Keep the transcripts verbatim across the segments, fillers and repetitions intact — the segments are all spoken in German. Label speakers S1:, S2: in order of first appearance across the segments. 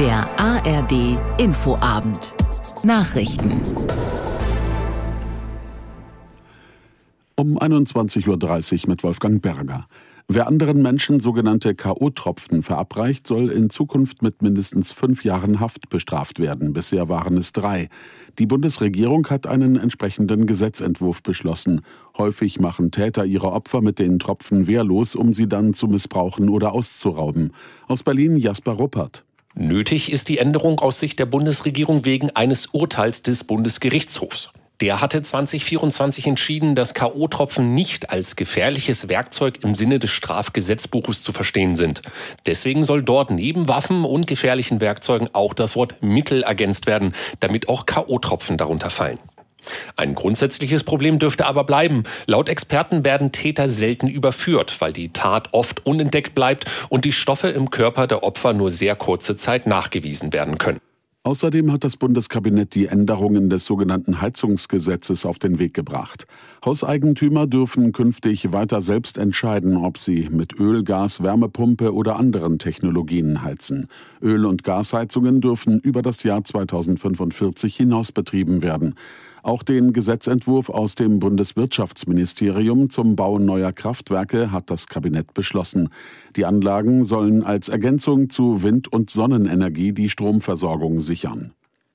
S1: Der A R D Infoabend. Nachrichten.
S2: Um einundzwanzig Uhr dreißig mit Wolfgang Berger. Wer anderen Menschen sogenannte K O-Tropfen verabreicht, soll in Zukunft mit mindestens fünf Jahren Haft bestraft werden. Bisher waren es drei. Die Bundesregierung hat einen entsprechenden Gesetzentwurf beschlossen. Häufig machen Täter ihre Opfer mit den Tropfen wehrlos, um sie dann zu missbrauchen oder auszurauben. Aus Berlin Jasper Ruppert.
S3: Nötig ist die Änderung aus Sicht der Bundesregierung wegen eines Urteils des Bundesgerichtshofs. Der hatte zwanzig vierundzwanzig entschieden, dass K O-Tropfen nicht als gefährliches Werkzeug im Sinne des Strafgesetzbuches zu verstehen sind. Deswegen soll dort neben Waffen und gefährlichen Werkzeugen auch das Wort Mittel ergänzt werden, damit auch K O-Tropfen darunter fallen. Ein grundsätzliches Problem dürfte aber bleiben. Laut Experten werden Täter selten überführt, weil die Tat oft unentdeckt bleibt und die Stoffe im Körper der Opfer nur sehr kurze Zeit nachgewiesen werden können.
S2: Außerdem hat das Bundeskabinett die Änderungen des sogenannten Heizungsgesetzes auf den Weg gebracht. Hauseigentümer dürfen künftig weiter selbst entscheiden, ob sie mit Öl, Gas, Wärmepumpe oder anderen Technologien heizen. Öl- und Gasheizungen dürfen über das Jahr zweitausendfünfundvierzig hinaus betrieben werden. Auch den Gesetzentwurf aus dem Bundeswirtschaftsministerium zum Bau neuer Kraftwerke hat das Kabinett beschlossen. Die Anlagen sollen als Ergänzung zu Wind- und Sonnenenergie die Stromversorgung sichern.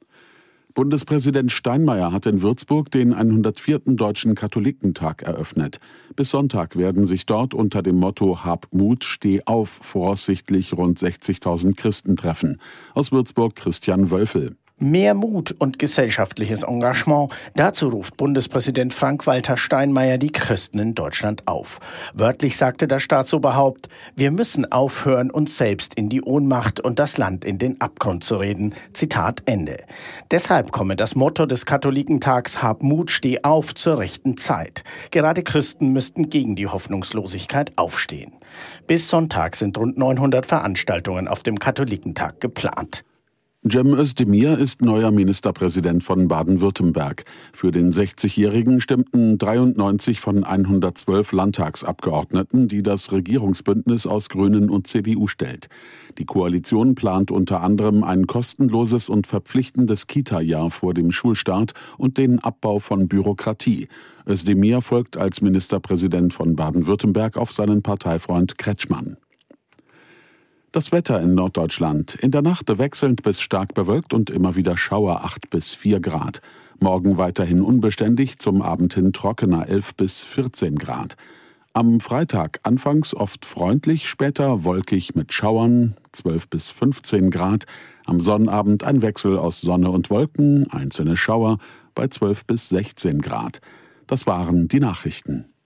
S2: Bundespräsident Steinmeier hat in Würzburg den hundertvierten Deutschen Katholikentag eröffnet. Bis Sonntag werden sich dort unter dem Motto Hab Mut, steh auf voraussichtlich rund sechzigtausend Christen treffen. Aus Würzburg Christian Wölfel.
S4: Mehr Mut und gesellschaftliches Engagement, dazu ruft Bundespräsident Frank-Walter Steinmeier die Christen in Deutschland auf. Wörtlich sagte das Staatsoberhaupt, wir müssen aufhören, uns selbst in die Ohnmacht und das Land in den Abgrund zu reden. Zitat Ende. Deshalb komme das Motto des Katholikentags Hab Mut, steh auf zur rechten Zeit. Gerade Christen müssten gegen die Hoffnungslosigkeit aufstehen. Bis Sonntag sind rund neunhundert Veranstaltungen auf dem Katholikentag geplant.
S2: Cem Özdemir ist neuer Ministerpräsident von Baden-Württemberg. Für den sechzigjährigen stimmten dreiundneunzig von hundertzwölf Landtagsabgeordneten, die das Regierungsbündnis aus Grünen und C D U stellt. Die Koalition plant unter anderem ein kostenloses und verpflichtendes Kita-Jahr vor dem Schulstart und den Abbau von Bürokratie. Özdemir folgt als Ministerpräsident von Baden-Württemberg auf seinen Parteifreund Kretschmann. Das Wetter in Norddeutschland. In der Nacht wechselnd bis stark bewölkt und immer wieder Schauer acht bis vier Grad. Morgen weiterhin unbeständig, zum Abend hin trockener elf bis vierzehn Grad. Am Freitag anfangs oft freundlich, später wolkig mit Schauern, zwölf bis fünfzehn Grad. Am Sonnabend ein Wechsel aus Sonne und Wolken, einzelne Schauer bei zwölf bis sechzehn Grad. Das waren die Nachrichten.